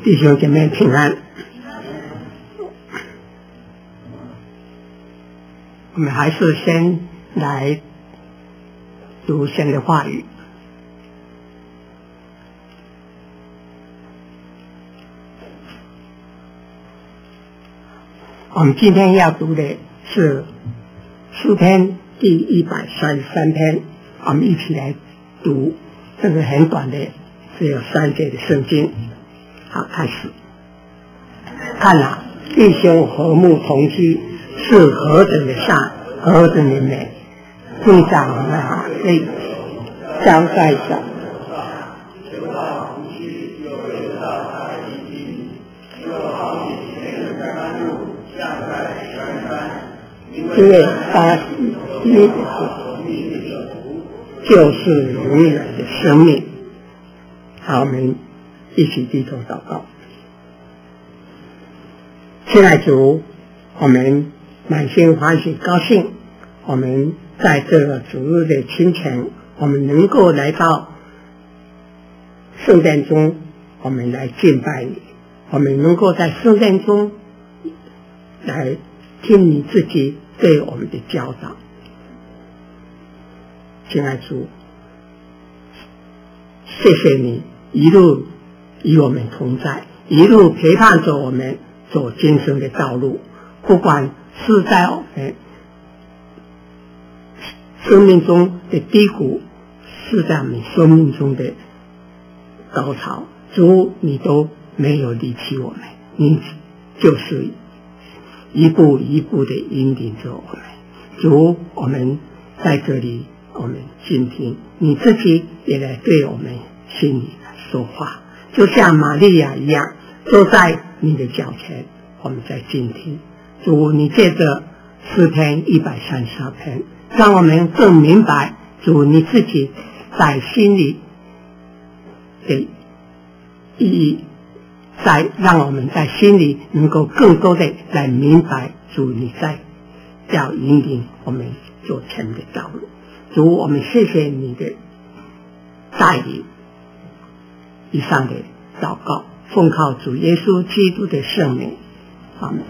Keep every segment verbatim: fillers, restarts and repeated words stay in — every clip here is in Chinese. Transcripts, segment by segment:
弟兄姐妹平安。我们还是先来读神的话语。我们今天要读的是诗篇第一百三十三篇，我们一起来读这个很短的只有三节的圣经。好，开始。看啊，弟兄和睦同居是何等的善，何等的美！地上那泪交在上，因为他你就是永远的生命。好，我们一起低头祷告。亲爱的主，我们满心欢喜高兴，我们在这个主日的清晨，我们能够来到圣殿中，我们来敬拜你，我们能够在圣殿中来听你自己对我们的教导。亲爱的主，谢谢你一路与我们同在，一路陪伴着我们走今生的道路，不管是在我们生命中的低谷，是在我们生命中的高潮，主你都没有离弃我们，你就是一步一步的引领着我们。主，我们在这里，我们倾听你自己也来对我们心里来说话，就像玛利亚一样，坐在你的脚前，我们在倾听。主，你借着诗篇一百三十二篇，让我们更明白主你自己在心里的意义，在让我们在心里能够更多的来明白主你在要引领我们走前的道路。主，我们谢谢你的带领。以上的祷告奉靠主耶稣基督的圣名，阿们。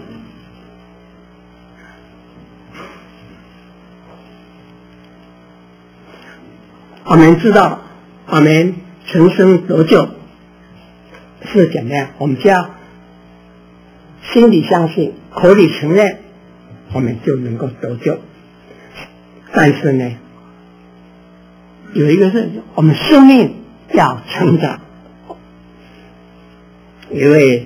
我们知道我们重生得救是怎么样，我们就要心里相信，口里承认，我们就能够得救。但是呢，有一个是我们生命要成长。一位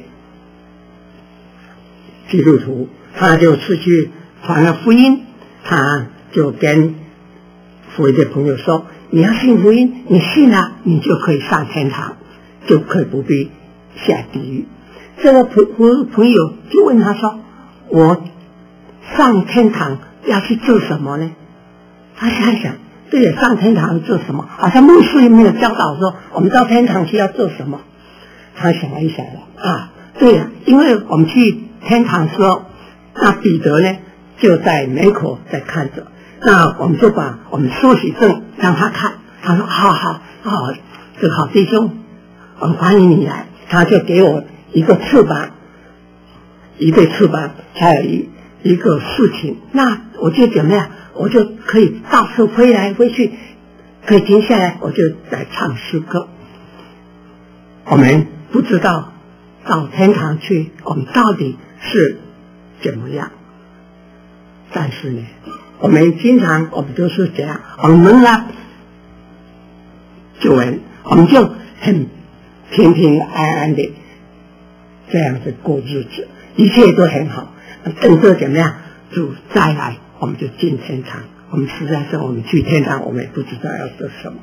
基督徒，他就出去传了福音，他就跟福音的朋友说，你要信福音，你信了你就可以上天堂，就可以不必下地狱。这个朋朋友就问他说，我上天堂要去做什么呢？他想想，对了，上天堂做什么？好像牧师也没有教导说我们到天堂去要做什么。他想一想了啊，对呀，因为我们去天堂的时候，那彼得呢就在门口在看着，那我们就把我们受洗证让他看，他说好好好，这个好弟兄，我们欢迎你来。他就给我一个翅膀，一对翅膀，还有一一个竖琴，那我就怎么样，我就可以到处飞来飞去，可以停下来，我就来唱诗歌。我们不知道到天堂去我们到底是怎么样，但是呢，我们经常我们都是这样，我们蒙了救恩，我们就很平平安安的这样子过日子，一切都很好。等着怎么样，主再来，我们就进天堂。我们实在是我们去天堂，我们也不知道要做什么。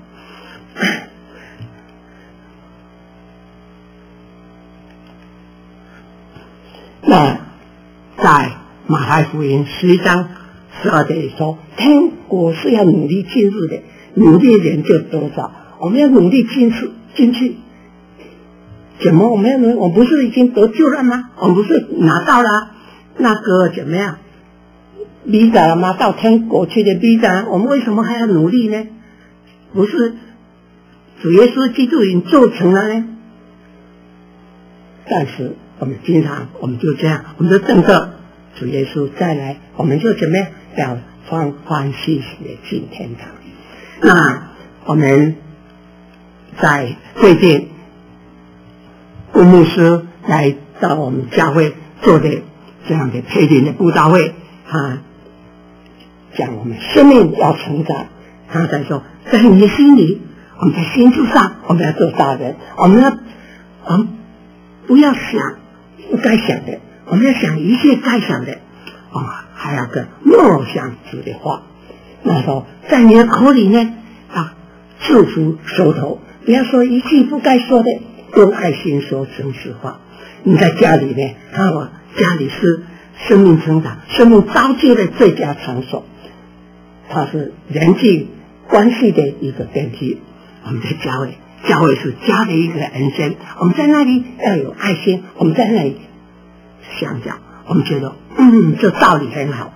那在马太福音十一章十二节里说，天国是要努力进入的，努力的人就得着。我们要努力进去进去，怎么我们要努力？我们不是已经得救了吗？我们不是拿到了那个怎么样visa了吗？到天国去的visa，我们为什么还要努力呢？不是主耶稣基督已经做成了呢？ 但是我们经常我们就这样，我们就等着主耶稣再来，我们就怎么样，要欢欢喜喜的进天堂。那我们在最近顾牧师来到我们教会做的这样的培灵的布道会，他讲我们生命要成长，他在说在你的心里，我们在心智上我们要做大人，我们要我们不要想不该想的，我们要想一切该想的，哦，还要跟默想主的话。那时候在你的口里呢啊，祝福手头，不要说一句不该说的，用爱心说真实话。你在家里呢，看我家里是生命成长、生命造就的最佳场所，它是人际关系的一个根基。我们在教会，教会是家的一个人生，我们在那里要有爱心，我们在那里想讲，我们觉得嗯，这道理很好，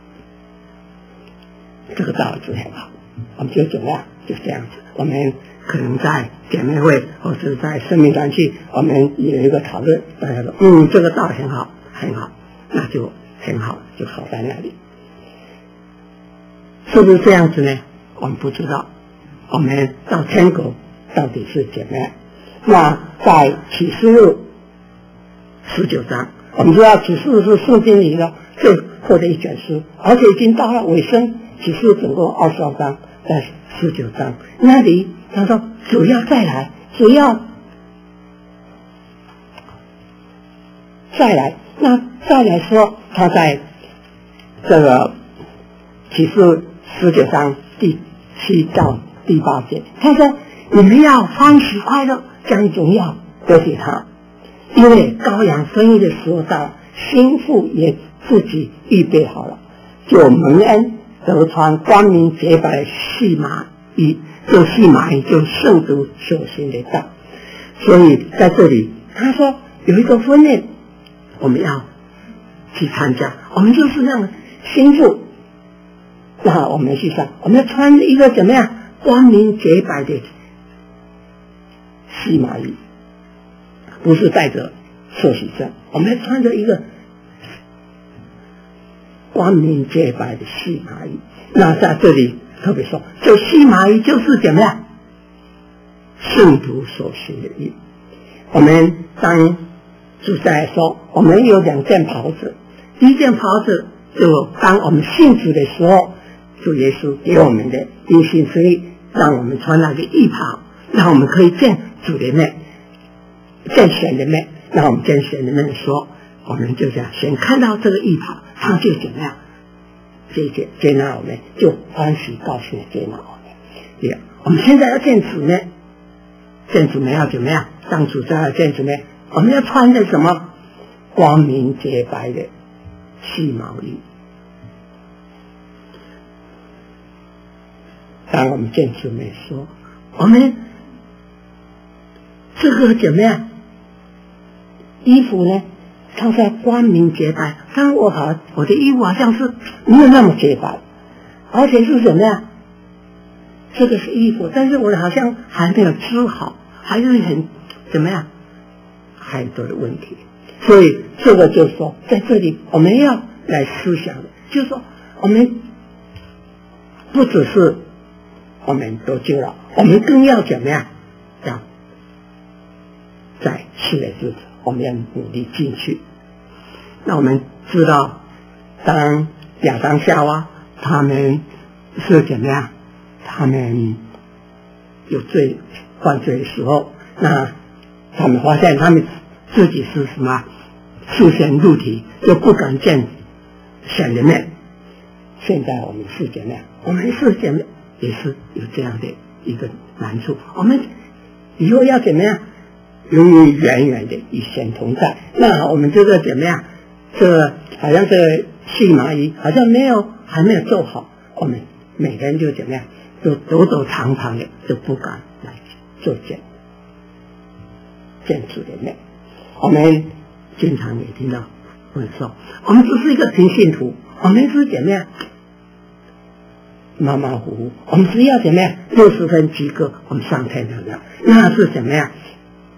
这个道理是很好，我们就怎么样，就这样子。我们可能在姐妹会或是在生命团契，我们有一个讨论，大家说嗯，这个道理很好，很好，那就很好，就好在那里。是不是这样子呢？我们不知道。我们到天国到底是怎么样？那在启示录十九章，我们知道启示录是圣经里的最后的一卷书，而且已经到了尾声。启示录总共二十二章，在十九章那里，他说主要再来，主要再来。那再来说，他在这个启示录十九章第七到第八节，他说你们要欢喜快乐，将荣耀得给他，因为羔羊生日的时候到了，心腹也自己预备好了，就蒙恩得穿光明洁白的细麻衣，就细麻衣就圣徒所行的道。所以在这里他说有一个婚宴我们要去参加，我们就是让心腹，那我们去上，我们要穿一个怎么样光明洁白的细麻衣，不是带着受洗证，我们要穿着一个光明洁白的细麻衣。那在这里特别说，这细麻衣就是怎么样圣徒所行的衣。我们当主在说我们有两件袍子，第一件袍子就当我们信主的时候，主耶稣给我们的因信称义，让我们穿那个义袍，让我们可以见主的面，见神的面。让我们见神的面说，我们就这样先看到这个义袍，他就怎么样接接接纳我们，就欢喜高兴接纳我们。也我们现在要见主面，见主面要怎么样？当主在要见主面，我们要穿着什么？光明洁白的细毛衣。当我们见主面说，我们这个怎么样？衣服呢？它是光明洁白，但我好，我的衣服好像是没有那么洁白，而且是怎么样？这个是衣服，但是我好像还没有织好，还是很怎么样？很多的问题。所以这个就是说，在这里我们要来思想的，就是说，我们不只是我们得救了，我们更要怎么样？要在世的日子，我们要努力进去。那我们知道，当亚当夏娃他们是怎么样？他们有罪犯罪的时候，那他们发现他们自己是什么出现肉体，就不敢见神的面。现在我们是怎么样？我们是怎么也是有这样的一个难处。我们以后要怎么样？永远远远的与神同在。那我们这个怎么样？这个好像这个细麻衣好像没有还没有做好，我们每个人就怎么样？都躲躲藏藏的，就不敢来做见见主的面。我们经常也听到会说，我们只是一个平信徒，我们是怎么样？马马虎虎，我们只要怎么样？六十分及格，我们上天堂了，那是怎么样？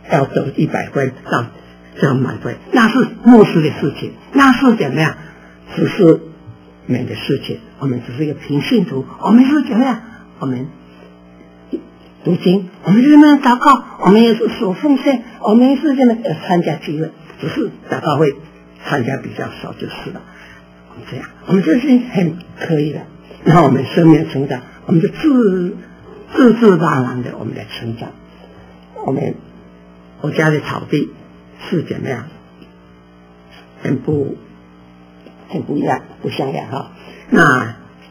要得一百分到这满分，那是牧师的事情，那是怎么样？只是美的事情，我们只是一个平信徒，我们是怎么样？我们读经，我们是那祷告，我们也是所奉献，我们是这么参加聚会，只是祷告会参加比较少就是了。我们这样，我们这是很可以的。然后我们生命成长，我们就自自自然然的我们来成长。我们我家的草地是怎么样？很不很不一样，不像样哈。那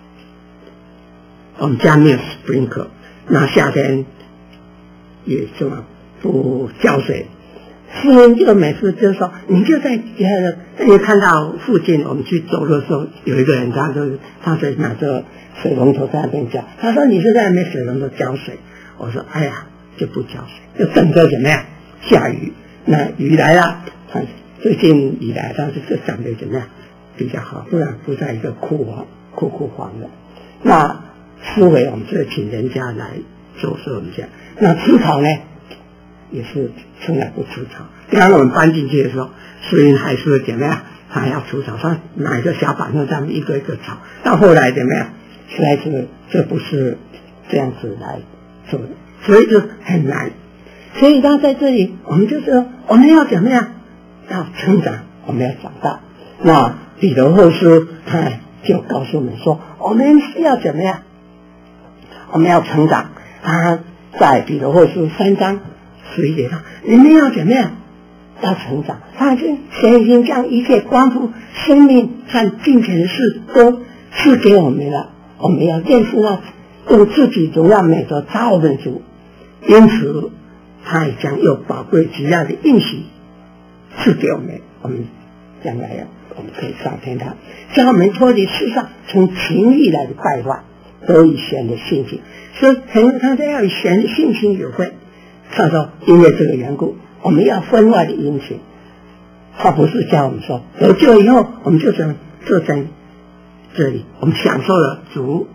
我们家没有 sprinkler， 那夏天也这么不浇水。诗人就每次就说，你就在你看到附近，我们去走的时候，有一个人他就他就拿着水龙头在那边浇，他说你是在那边水龙头浇水，我说哎呀就不浇水，就等着怎么样下雨，那雨来了，最近雨来，但是这长得怎么样比较好，不然不在一个枯黄枯枯黄的。那思维我们就请人家来做事我们家，那吃草呢？也是从来不除草。刚刚我们搬进去的时候，虽然还是怎么样，还要除草，他买个小板凳上面一个一个草。到后来怎么样，实在是这不是这样子来做的，所以就很难。所以他在这里，我们就说我们要怎么样，要成长，我们要长大。那彼得后书他就告诉我们说，我们是要怎么样，我们要成长。他在彼得后书三章十一节上，你们要怎么样？要成长。他已经神已经将一切关乎生命和金钱的事都赐给我们了。我们要认识那用自己荣耀美德造我们主，因此他也将有宝贵极大的应许赐给我们。我们将来呀，我们可以上天堂，将我们脱离世上从情欲来的败坏，得以神的信心。所以神他要与神的信心有份。他说因为这个缘故，我们要分外的殷勤。他不是叫我们说得救以后我们就在就在这里，我们享受了主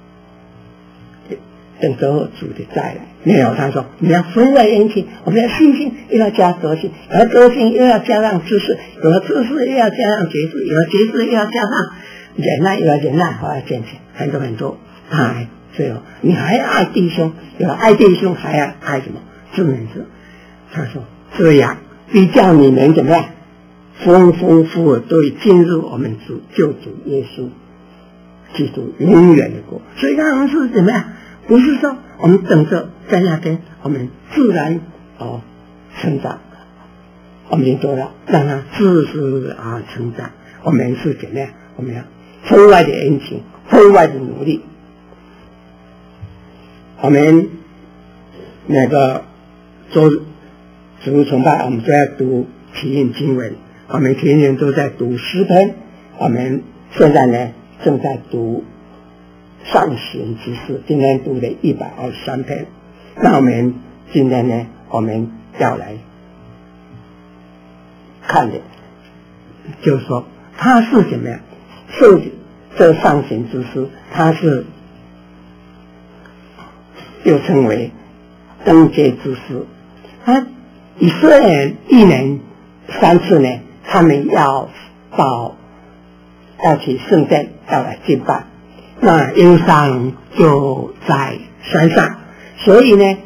等着主的再来。没有，他说你要分外殷勤，我们要信心又要加德性，有了德性又要加上知识，有了知识又要加上节制，有了节制又要加上忍耐，有了忍耐还要坚持，很多很多。哎，最后你还要爱弟兄，有了爱弟兄还要爱什么？自能者。他说这样必叫你们怎么样丰丰富富都进入我们主救主耶稣基督永远的国。所以他们是怎么样？不是说我们等着在那边我们自然哦成长，我们已经做了让他自自啊成长。我们是怎么样？我们要分外的殷勤，分外的努力。我们那个做主日崇拜，我们都要读启应经文，我们天天都在读诗篇，我们现在呢正在读上行之诗，今天读的一百二十三篇。那我们今天呢，我们要来看的，就是说它是怎么样？受这上行之诗，它是又称为登阶之诗。啊，以色列人一年三次呢，他们要到要去圣殿要来敬拜。那耶路撒冷就在山上，所以呢，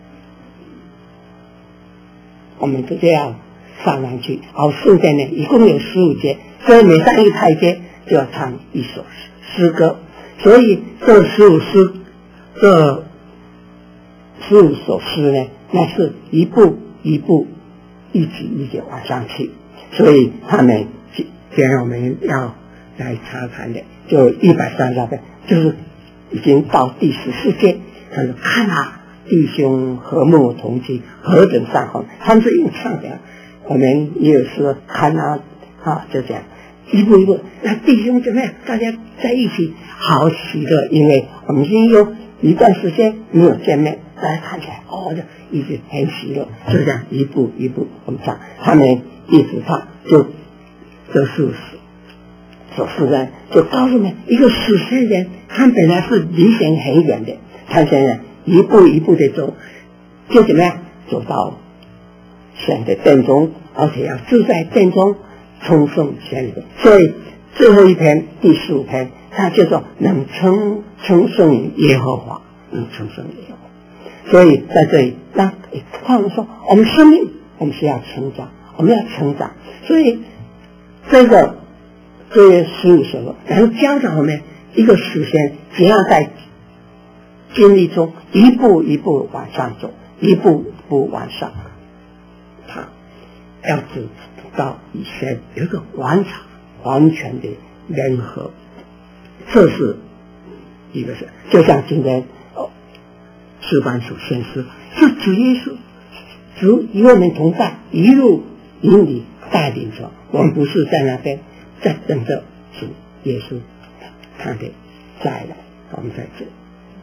我们就这样上上去。好，圣殿呢一共有十五节，所以每上一个台阶就要唱一首诗歌。所以这十五诗，这十五首诗呢，那是一步一步一级一级往上去。所以他们今天我们要来查看的就一百三十篇，就是已经到第十四节。他说看啊，弟兄和睦同居，何等善行。他们是用唱的，我们也有说看啊啊，就这样一步一步。那弟兄怎么样？大家在一起好喜乐，因为我们已经有一段时间没有见面，大家看起来哦，就一直很喜乐，就这样一步一步我们唱，他们一直唱，就这是所示呢，就告诉你一个死神人，他本来是离神很远的，他现在一步一步的走，就怎么样走到神的殿中，而且要住在殿中，称颂神的。所以最后一篇第十五篇，它叫做能称称颂耶和华，能称颂耶和华。所以在这里，当他们说我们生命，我们是要成长，我们要成长。所以这个这些十五首，然后教导我们一个实现怎样在经历中一步一步往上走，一步一步往上，他要知道以前有一个完全完全的联合，这是一个事。就像今天哦，诗班所宣示，是主耶稣主与我们同在，一路引领带领着我们，不是在那边在等着主耶稣他的再来，我们在这里。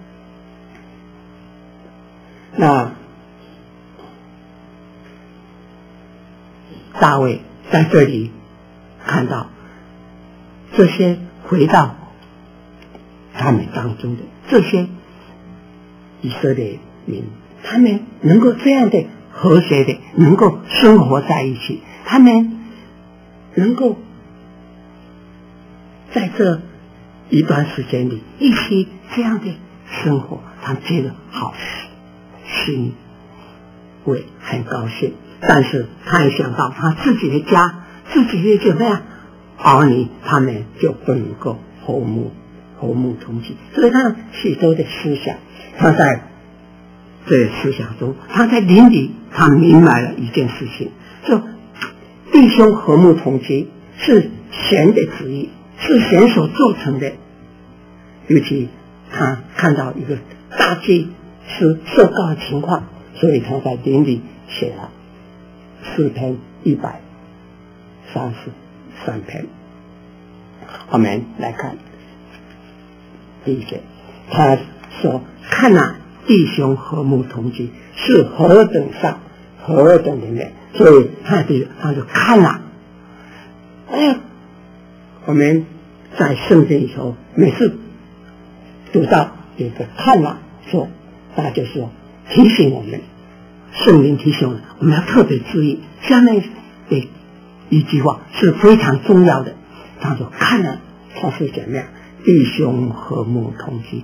那大卫在这里看到这些回到他们当中的这些以色列民，他们能够这样的和谐的能够生活在一起，他们能够在这一段时间里一起这样的生活，他们觉得好欣慰，很高兴。但是他也想到他自己的家，自己的怎么样儿女，他们就不能够和睦和睦同居。所以他许多的思想，他在这个思想中，他在灵里他明白了一件事情，就弟兄和睦同居是神的旨意，是神所做成的。尤其他看到一个大祭司受告的情况，所以他在灵里写了诗篇一百三十三篇。我们来看第一节，他说：“看啊，弟兄和睦同居是何等善，何等的美。”所以他就他就看了。哎呀，我们在圣经里头每次读到这个看了，说那就是说提醒我们，圣灵提醒我们，我们要特别注意下面的一句话是非常重要的。他说看了，他是怎么样？弟兄和睦同居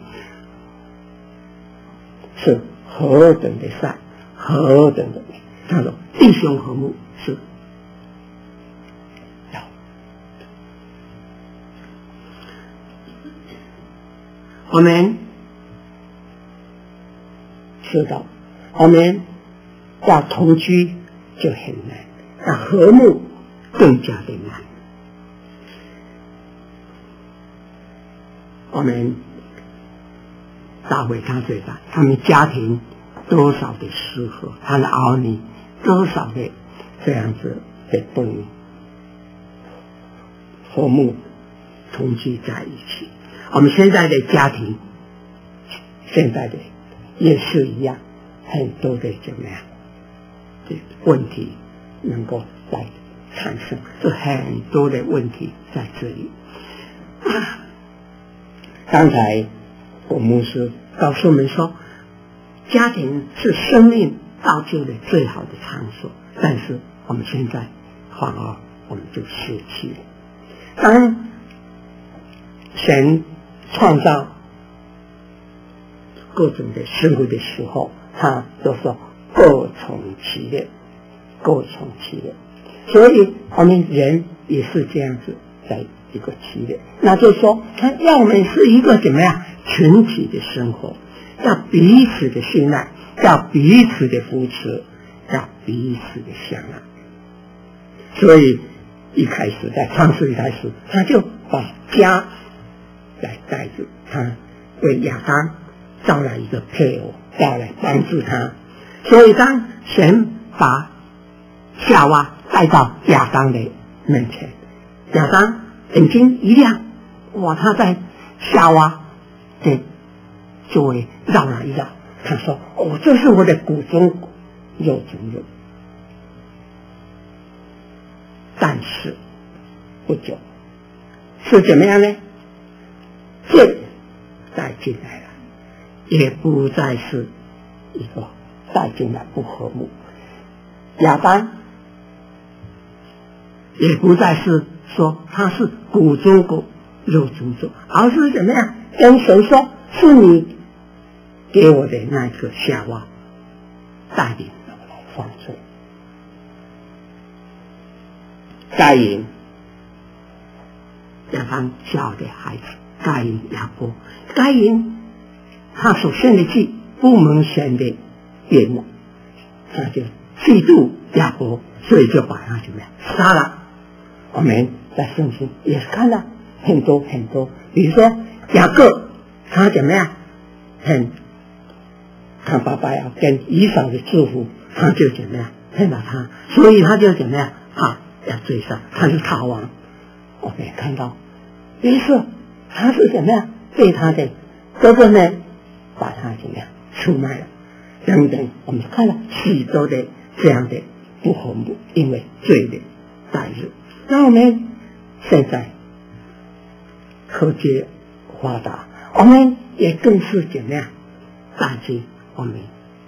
是何等的善，何等的美。他说弟兄和睦是要我们知道，我们要同居就很难，要和睦更加的难。我们大卫他最大，他们家庭多少的失和，他的儿女多少的这样子的不能和睦同居在一起。我们现在的家庭，现在的也是一样，很多的怎么样的问题能够来产生，有很多的问题在这里。刚才我牧师告诉我们说，家庭是生命造就的最好的场所，但是我们现在反而我们就失去了。当神创造各种的事物的时候，他都说各从其列，各从其列。所以我们人也是这样子，在一个企业，那就是说他要我们是一个怎么样群体的生活，要彼此的信赖，要彼此的扶持，要彼此的相爱。所以一开始在创世一开始，他就把家来带着，他为亚当招来一个配偶，要来帮助他。所以当神把夏娃带到亚当的面前，亚当眼睛一亮，哇！他在夏娃的周围绕了一绕，他说：“哦，这是我的骨中骨，肉中肉。”但是不久是怎么样呢？罪带进来了，也不再是一个带进来不和睦。 亚当也不再是说他是骨中骨肉中肉，而是怎么样跟神说，是你给我的那个夏娃带领我来犯罪。该隐，亚当小的孩子，该隐亚伯，该隐他所献的祭不蒙神的悦纳，他就嫉妒亚伯，所以就把他怎么样杀了。我们在圣经也看了很多很多，比如说雅各他怎么样，很他爸爸要跟以扫的祝福，他就怎么样骗了他，所以他就怎么样啊要追杀，他是逃亡。我们也看到约瑟他是怎么样被他的哥哥们把他怎么样出卖了等等，我们看了许多的这样的不和睦，因为罪的带入。那我们现在科技发达，我们也更是怎么样打击我们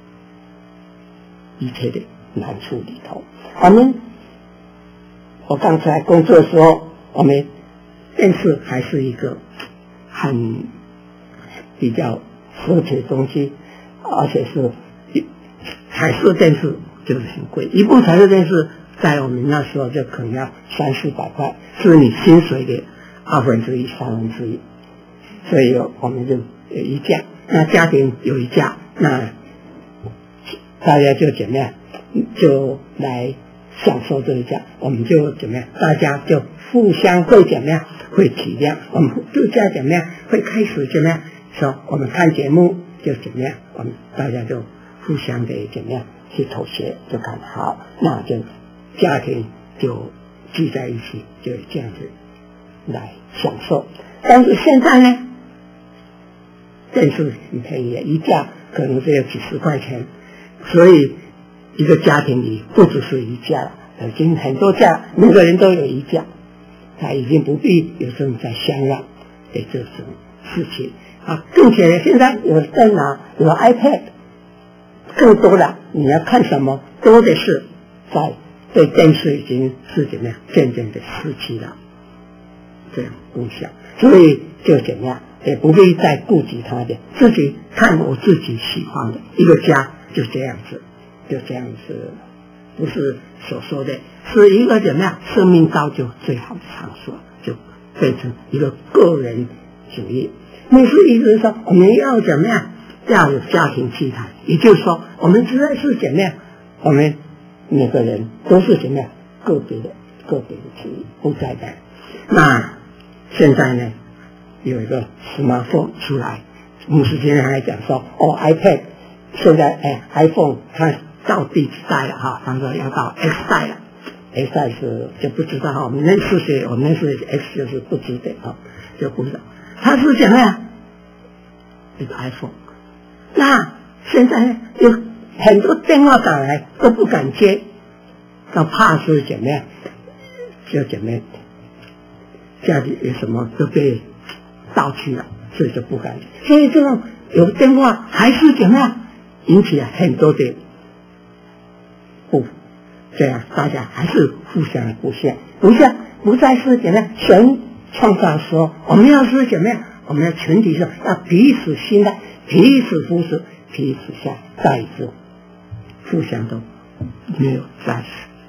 一切的难处里头。我们我刚才工作的时候，我们电视还是一个很比较奢侈的东西，而且是彩色电视就是很贵，一部彩色电视在我们那时候就可能要三四百块，是你薪水的二分之一、三分之一，所以我们就有一架，那家庭有一架，那大家就怎么样，就来享受这一架，我们就怎么样，大家就互相会怎么样，会体谅，我们度假怎么样，会开始怎么样，说我们看节目就怎么样，我们大家就互相的怎么样去妥协，就看好，那就家庭就聚在一起，就这样子来享受。但是现在呢，电视很便宜，一架可能只有几十块钱，所以一个家庭里不只是一架了，已经很多架，每个人都有一架，他已经不必有这种在相让的这种事情啊。并且现在有电脑，有 iPad， 更多了，你要看什么多的是在对电视已经是怎么样渐渐的失去了这样共享，所以就怎么样也不必再顾及他的，自己看我自己喜欢的一个家，就这样子，就这样子，不是所说的是一个怎么样生命造就最好的场所，就变成一个个人主义。那是意思说我们要怎么样要有家庭祭坛，也就是说我们实在是怎么样，我们每个人都是怎么样个别的个别的主义不再的。那现在呢有一个 smartphone 出来，牧师今天还讲说哦 iPad 现在哎 iPhone 它到第几代了哈，他说要到 X 代了， X 代是就不知道哈，我们认识学我们认识 X 就是不知的哈，就不知道它是怎么样一个 iPhone。那现在呢有很多电话打来都不敢接，那怕是怎么样就怎么样家里有什么都被盗去了，所以就不敢。所以这种有电话还是怎么样引起了很多的不这样，大家还是互相不相不像不再是怎么样神创造说我们要是怎么样，我们的前提是要彼此信赖，彼此扶持，彼此相再一次互相都没有再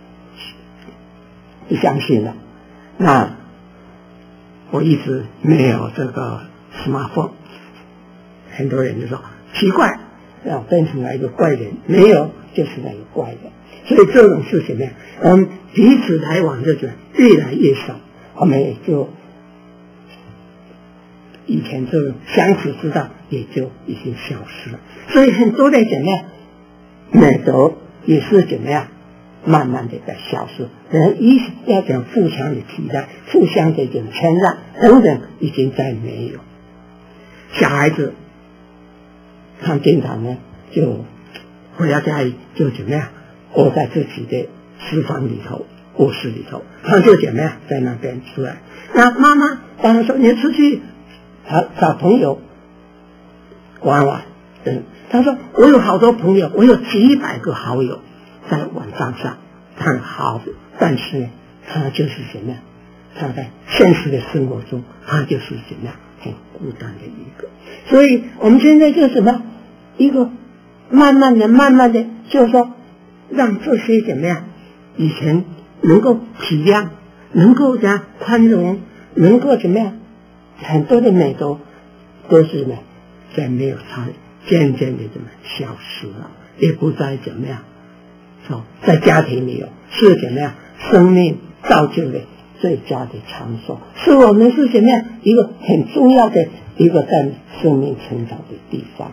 不相信了。那我一直没有这个 smartphone， 很多人就说奇怪，要变成了一个怪人，没有就是那个怪人。所以这种事情呢，我们彼此来往就觉得越来越少，我们也就以前这种相处之道也就已经消失了。所以很多的怎么样美德也是怎么样慢慢的在消失，人一要讲互相的体谅，互相的一种谦让等等已经再没有。小孩子看电脑呢，就回到家里就怎么样窝在自己的书房里头卧室里头，他就怎么样在那边出来。那妈妈当然说你出去找找朋友玩玩，嗯，他说我有好多朋友，我有几百个好友， 在网站上很好，但是呢，他就是什么样？他在现实的生活中，他就是怎么样很孤单的一个。所以我们现在就什么一个慢慢的、慢慢的，就是说让这些怎么样，以前能够体谅、能够这样宽容、能够怎么样，很多的美德都是呢，在没有他渐渐的怎么消失了，也不再怎么样。说在家庭里有是怎么样，生命造就的最佳的场所，是我们是怎么样一个很重要的一个在生命成长的地方。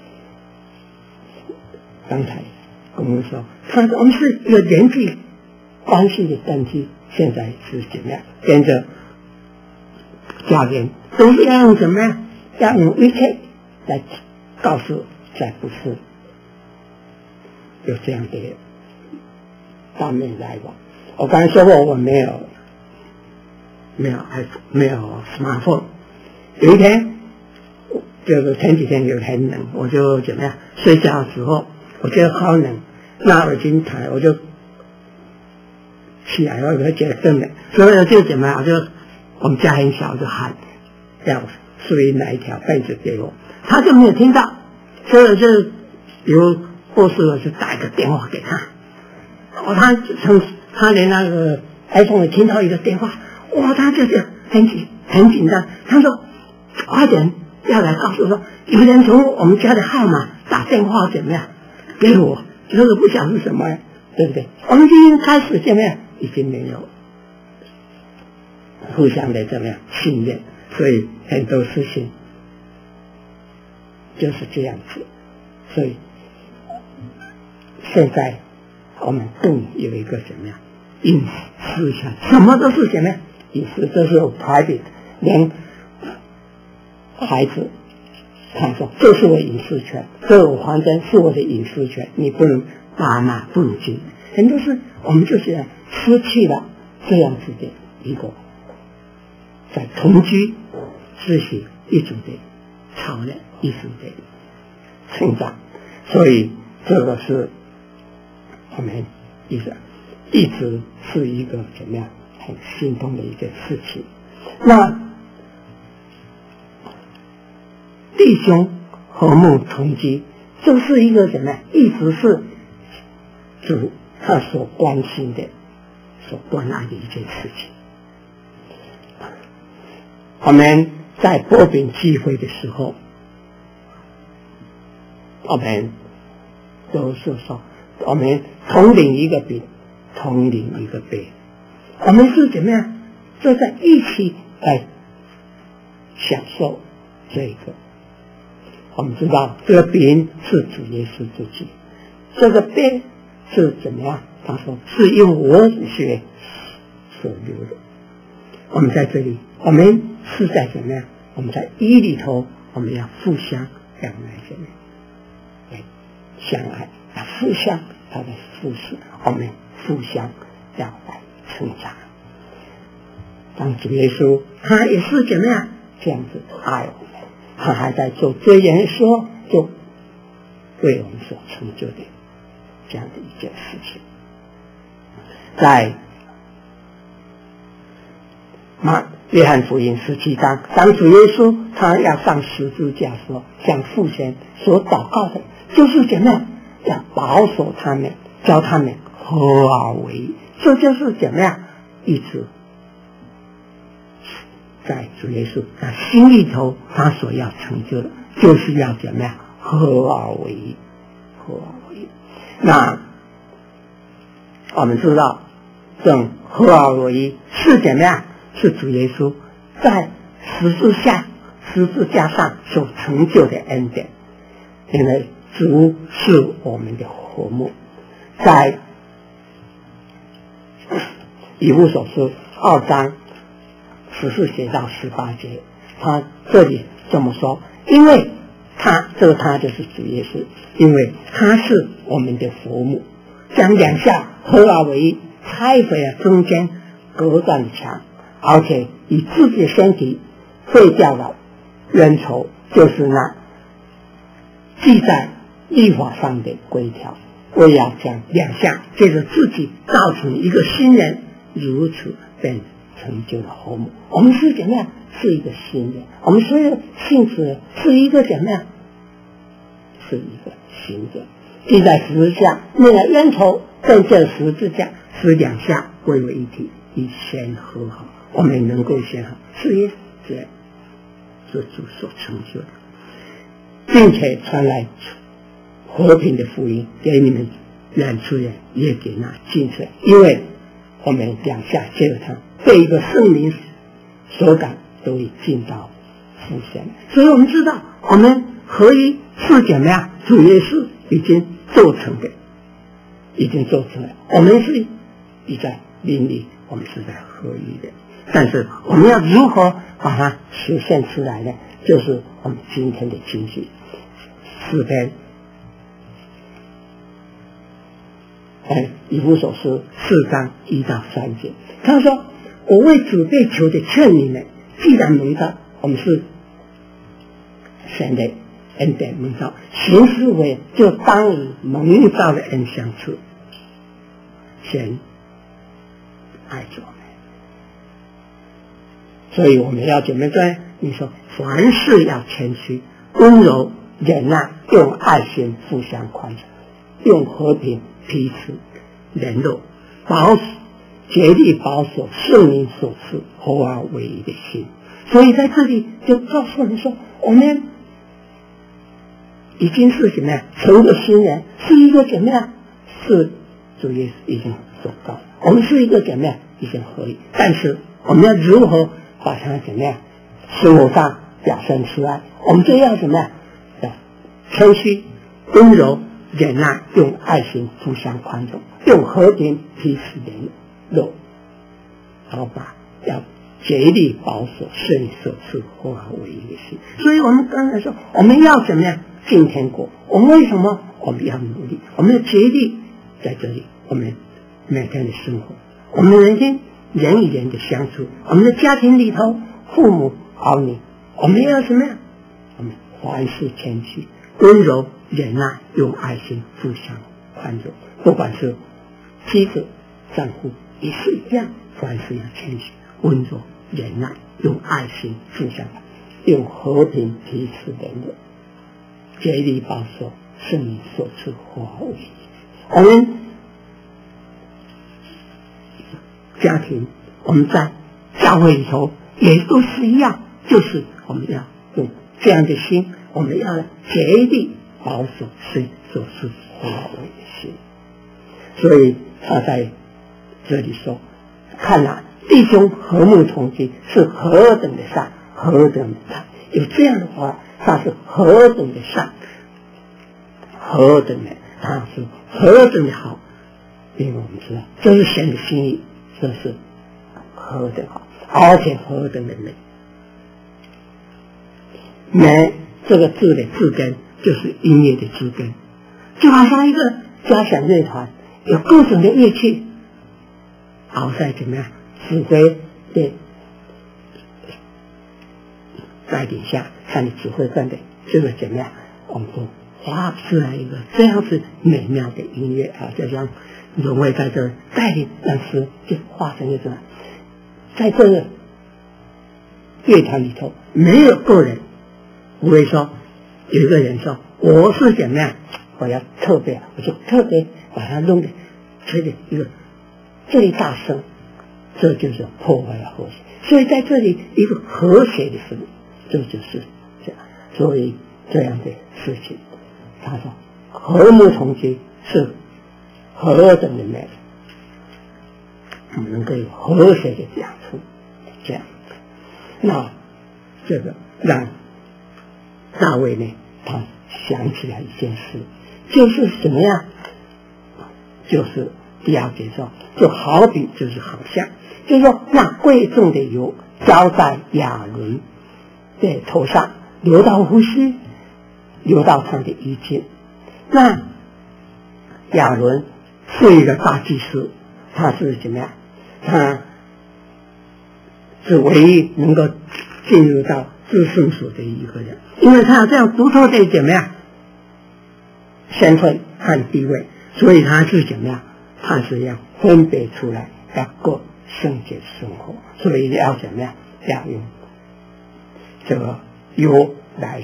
刚才我们说，看我们是有人际关系的根基，现在是怎么样？跟着家人都是要用什么样？要用一切来告诉，才不是有这样的方面来往。我刚才说过，我没有没有 iPhone， 没有 smartphone。有一天，就是前几天有很冷，我就怎么样？睡觉的时候，我觉得好冷，拿耳机抬，我就起来，我就觉得更冷，所以就怎么样？就我们家很小，就喊要睡哪一条被子给我，他就没有听到，所以就比如过世了，就打一个电话给他。哦，他从他连那个 iPhone 也听到一个电话，哇，他就是很紧很紧张。他说：“快点要来告诉我说，有人从我们家的号码打电话怎么样给我？这个不晓得是什么，对不对？我们今天开始怎么样，已经没有互相的怎么样信任，所以很多事情就是这样子。所以现在我们更有一个什么样隐私权，什么都是什么样隐私，这是 private， 连孩子他说这是我隐私权，这我房间是我的隐私权，你不能爸妈不能进。很多是我们就是失去了这样子的一个在同居自己一种的超越艺术的成长，所以这个是我们一直一直是一个怎么样很心痛的一件事情。那弟兄和睦同居，这是一个什么？一直是主他所关心的、所关爱的一件事情。我们在波饼聚会的时候，我们都是说，我们同领一个饼，同领一个杯，我们是怎么样？就在一起来享受这个。我们知道这个饼是主耶稣自己，这个杯是怎么样？他说是用我血所流的。我们在这里，我们是在怎么样？我们在一里头，我们要互相要来什么？来相爱，要互相他的扶持，我们互相要来成长。当主耶稣他也是怎么样这样子爱我们？他还在做这件事，就为我们所成就的这样的一件事情。在马约翰福音十七章，当主耶稣他要上十字架的时候，向父神所祷告的，就是怎么样要保守他们，教他们合而为一。这就是怎么样一直在主耶稣他心里头，他所要成就的，就是要怎么样合而为一，合而为一。那我们知道，这种合而为一是怎么样？是主耶稣在十字架十字架上所成就的恩典。因为主是我们的和睦，在以弗所书二章十四节到十八节，他这里这么说，因为他这个他就是主耶稣，因为他是我们的和睦，将两下合而为一，拆毁了中间隔断的墙，而且以自己的身体废掉了冤仇，就是那记在律法上的规条， 我要将两下借着自己造成一个新人，如此便成就了和睦。我们是怎么样？是一个新人。我们所有的性质是一个怎么样？是一个新人。记在十字架，那个冤仇跟这十字架是两下归为一体，以先和好。我们能够先好，是因这是主所成就的，并且传来和平的福音给你们远处人，也给那近处人，因为我们两下接着他被一个圣灵所感，都已进到父神。所以我们知道，我们合一是怎么样？主耶稣已经做成的，已经做成了。我们是已在灵里，我们是在合一的。但是我们要如何把它实现出来呢？就是我们今天的经句诗篇，哎，以弗所书四章一到三节，他说：“我为主被求的劝你们，既然蒙召，我们是神的恩典蒙召，行事为就当以蒙召的恩相处，神爱着我们。”所以我们要怎么做？你说凡事要谦虚、温柔、忍耐，用爱心互相宽容，用和平彼此联络，保竭力保守圣灵所赐合而为一的心。所以在这里就告诉我们说，我们已经是怎么样成个新人，是一个怎么样？是主耶稣已经所告，我们是一个怎么样？已经合一。但是我们要如何把它怎么样生活上表现出来？我们就要怎么样？要谦虚、温柔、忍耐，用爱心互相宽容，用和平彼此联络，然后把要竭力保守圣所赐合而为一的心。所以我们刚才说，我们要怎么样进天国？我们为什么我们要努力？我们要竭力在这里，我们每天的生活，我们人间人与人的相处，我们的家庭里头，父母儿女，我们要什么样？我们凡事谦虚、温柔、忍耐，用爱心互相宽容。不管是妻子、丈夫也是一样，凡事要谦虚、温柔、忍耐，用爱心互相，用和平彼此联络，竭力保守圣灵所赐合而为一。我们家庭，我们在教会里头也都是一样，就是我们要用这样的心，我们要竭力保守圣所赐合而为一的心。所以他在这里说，看来弟兄和睦同居是何等的善，何等的善。有这样的话，他是何等的善，何等的，他是何等的好。因为我们知道这是神的心意，这是何等好，而且何等的美。美这个字的字根就是音乐的字根，就好像一个交响乐团有各种的乐器，好在怎么样指挥的带领下，看你指挥官的这个怎么样，我们就画出来一个这样子美妙的音乐啊，就像荣卫在这带领，当时就画成一个，在这个乐团里头没有个人不会说有一个人说我是怎么样，我要特别，我就特别把它弄得吹的一个最大声，这就是破坏了和谐。所以在这里一个和谐的声音，这就是这样。所以这样的事情，他说和睦同居是何等的美，我们能够有和谐的讲出这样。那这个让大卫呢，他想起来一件事，就是怎么样，就是第二节说，就好比就是好像，就是说那贵重的油浇在亚伦的头上，流到胡须，流到他的衣襟。那亚伦是一个大祭司，他是怎么样？他是唯一能够进入到至圣所的一个人，因为他有这样独特的怎么样身份和地位， 所以他是怎么样？他是要分别出来，要过圣洁生活，所以要怎么样？要用这个油来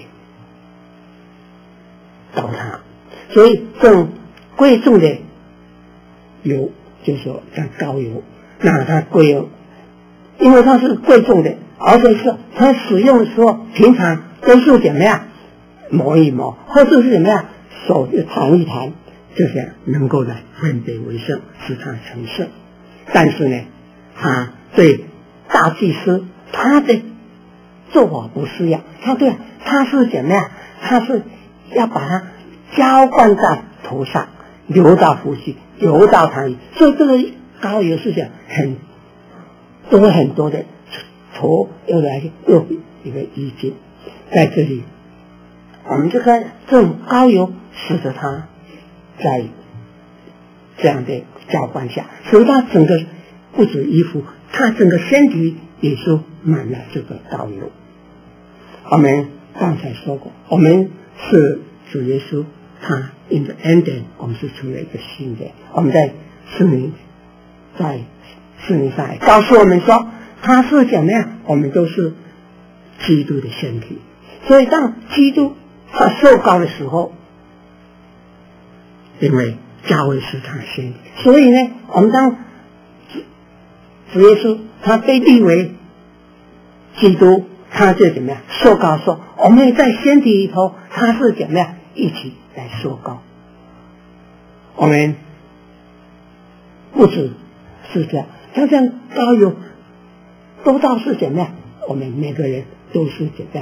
膏他。所以这种贵重的油，就是说像膏油，那它贵油，因为它是贵重的，而且是它使用的时候，平常都是怎么样磨一磨，或者是怎么样手就弹一弹，这些能够来分别为圣，使它成圣。但是呢，他对大祭司他的做法不是呀，他对他是怎么样？他是要把它浇灌在头上，流到腹肌，流到痰里，所以这个膏油是讲很多很多的头又来又一个衣襟在这里，我们就看这种膏油使得它在这样的浇灌下，所以它整个不止衣服，它整个身体也是满了这个膏油。我们刚才说过，我们是主耶稣，他 in the ending 我们是出了一个新的，我们在圣灵在圣灵上告诉我们说，他是怎么样，我们都是基督的身体。所以当基督他受膏的时候，因为教会是他的身体，所以呢，我们当主耶稣他被立为基督，他就怎么样受膏说，我们在身体里头，他是怎么样一起来受膏。我们不止是这样，他这样膏油多到是怎么样，我们每个人都是怎么样，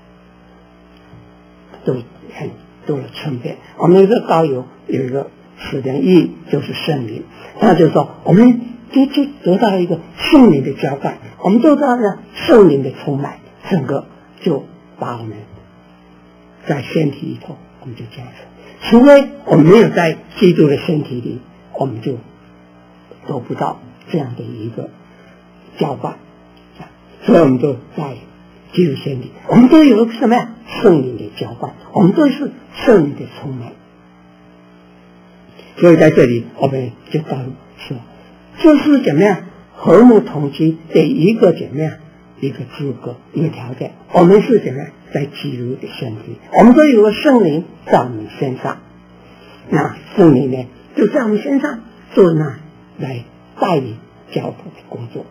都很多的称别。我们这个膏油有一个词的意义，就是圣灵。那就是说，我们就就得到了一个圣灵的浇灌，我们得到了圣灵的充满，整个就把我们在身体里头，我们就这样子。除非我们没有在基督的身体里，我们就得不到这样的一个浇灌。所以我们就在基督身体，我们都有什么呀？圣灵的浇灌，我们都是圣灵的充满。所以在这里我们就告诉说，这是怎么样和睦同居的一个怎么样一个资格，一个条件。我们是怎么样在基督的身体，我们都有个圣灵在我们身上，那圣灵呢就在我们身上做那来带领教会的工作。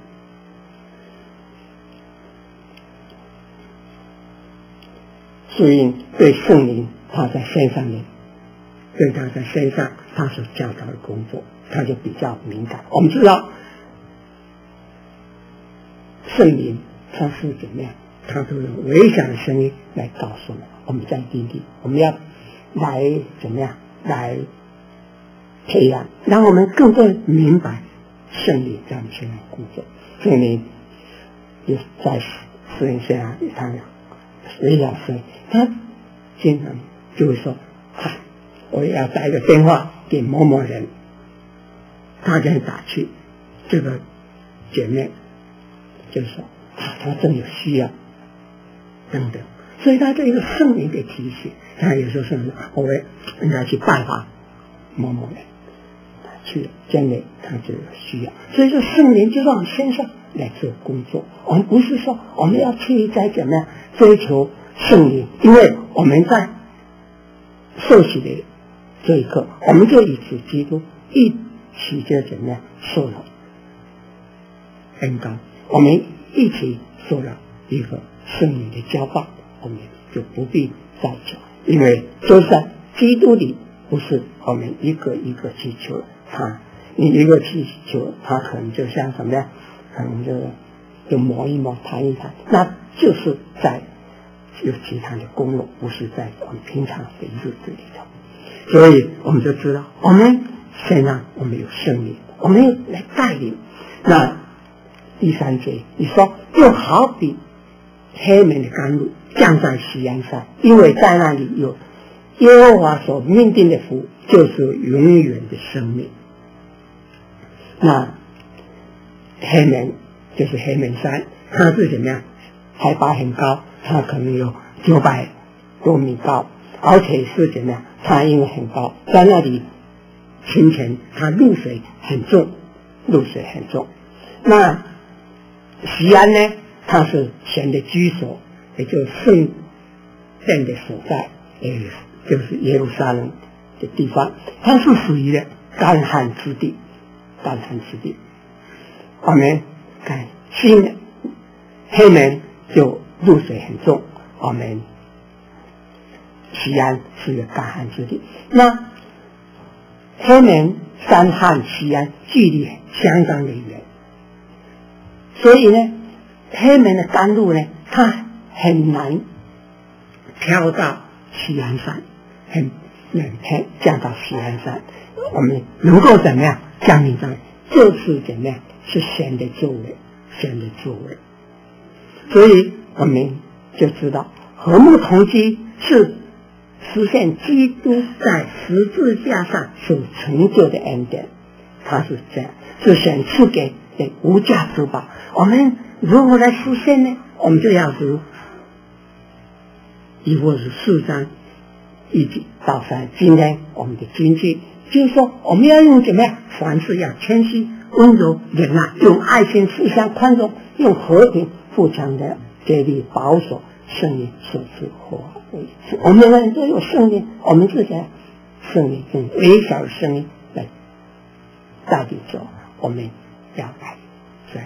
所以对圣灵他在身上呢，对他在身上他所教导的工作，他就比较敏感。我们知道圣灵他是怎么样，他都用微小的声音来告诉我们，我们在地里我们要来怎么样来培养，让我们更多明白圣灵在我们身上工作。圣灵就在诗人身上他微小声，他经常就会说啊，我要打一个电话给某某人，他这样打去，这个姐妹就说啊，他真有需要等等。所以他这一个圣灵的提醒，他有时候说我应该去拜访某某人，去真的他就有需要。所以说圣灵就在我们身上来做工作。我们不是说我们要去在怎么样追求圣灵，因为我们在受洗的这一刻，我们就与主基督一起就怎么样受了恩膏，我们一起受了一个圣灵的浇灌，我们就不必再求，因为就是在基督里，不是我们一个一个去求他，你一个去求他，可能就像什么呀，可能就就磨一磨弹一弹，那就是在有其他的功用，不是在我们平常的日子里头。所以我们就知道，我们身上我们有圣灵，我们有来带领。那第三节你说，又好比黑门的甘露降在锡安山，因为在那里有耶和华所命定的福，就是永远的生命。那黑门就是黑门山，它是怎么样？海拔很高，它可能有九百多米高，而且是怎么样？它因为很高，在那里清晨他露水很重，露水很重。那西安呢，它是神的居所，也就是圣殿的所在，也就是耶路撒冷的地方，它是属于的干旱之地，干旱之地。我们看新黑门就露水很重，我们西安是个干旱之地。那黑门、三汉、西安距离相当的远，所以呢，黑门的甘露呢，它很难飘到西安山，很难降到西安山。我们能够怎么样降临上，就是怎么样，是神的作为，神的作为。所以我们就知道和睦同居是实现基督在十字架上所成就的恩典，它是这样，是神赐给的无价之宝。我们如何来实现呢？我们就要读以弗所四章一到三。今天我们的经句就是说，我们要用怎么样？凡事要谦虚、温柔、忍耐，用爱心互相宽容，用和平互相的竭力保守圣灵所赐和为主。我们人都有圣灵，我们自己圣灵用微小的声音来到底说，我们要来在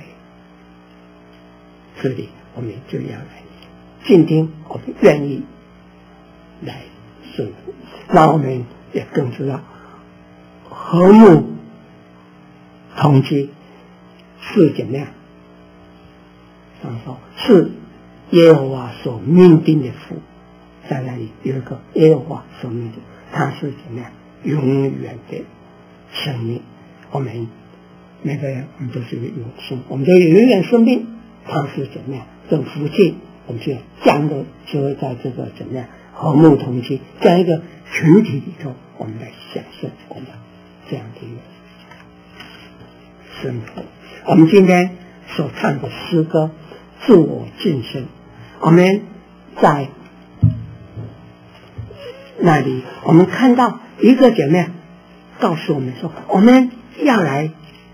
这里，我们就要来静听，我们愿意来顺服。那我们也更知道和睦同居是怎么样？上说是耶和华所命定的福，在那里有一个耶和华所命定，它是怎么样？永远的生命。我们每个人，我们都是有永生，我们都有永远生命。它是怎么样？这种福气，我们就将的就会在这个怎么样和睦同居这样一个群体里头，我们来享受我们这样的一个生活。我们今天所唱的诗歌自我晋升，我们在那里我们看到一个怎么样告诉我们说，我们要来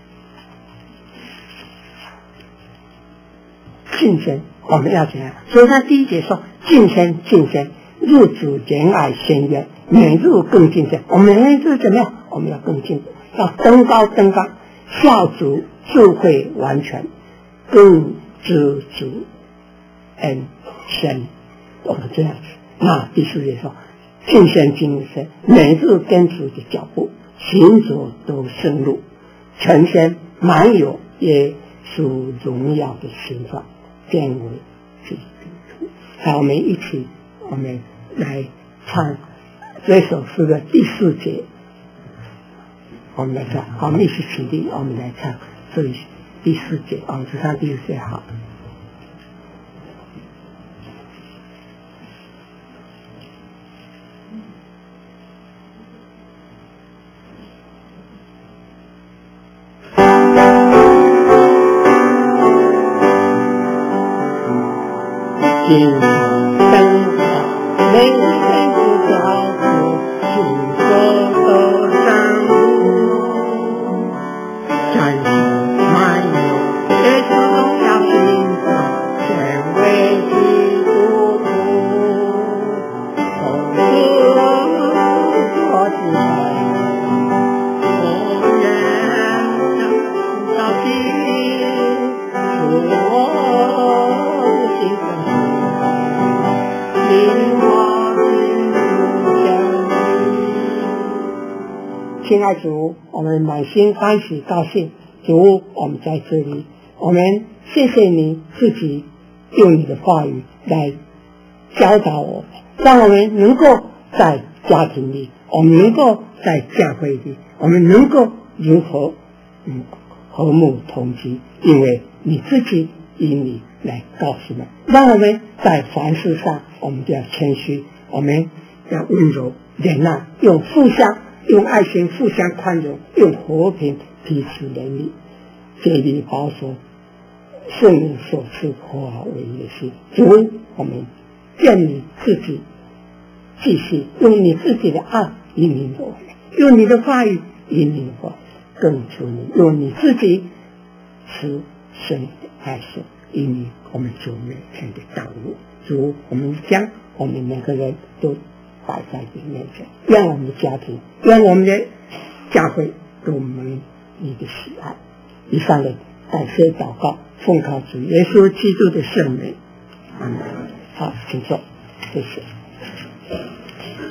晋升，我们要怎样？所以他第一节说晋升晋升，入主仁爱深渊，免入更晋升。我们是怎么样？我们要更晋升，要登高登高，孝主智慧完全，更知足恩深。我们这样子。那第四节说晋升晋升，每日跟主的脚步，行走都深入，全身满有耶稣荣耀的形状，变为基督。好，我们一起，我们来唱这首诗的第四节。我们来唱，好，我们一起起立，我们来唱这里第四节。我们只唱第四节，好。今灯华，每天不照顾，行走都上路，战士漫游，这是荣耀心中，全为基督徒，从此我之爱，我愿到底是我心中。亲爱主，我们满心欢喜高兴，主，我们在这里，我们谢谢你自己用你的话语来教导我们，让我们能够在家庭里，我们能够在教会里，我们能够如何嗯和睦同居，因为你自己以你来告诉我们，让我们在凡事上我们就要谦虚，我们要温柔忍耐，用互相用爱心互相宽容，用和平彼此怜悯，竭力保守圣灵所赐和好为一的事。主，我们愿你自己继续用你自己的爱引领我们，用你的话语因你话更求你用你自己是神的爱手，因你我们就每天的道路，主我们将我们每个人都摆在你面前，让我们的家庭，让我们的教会都蒙你的喜爱。以上的感谢祷告，奉靠主耶稣基督的圣名，阿门。好，请坐，谢谢。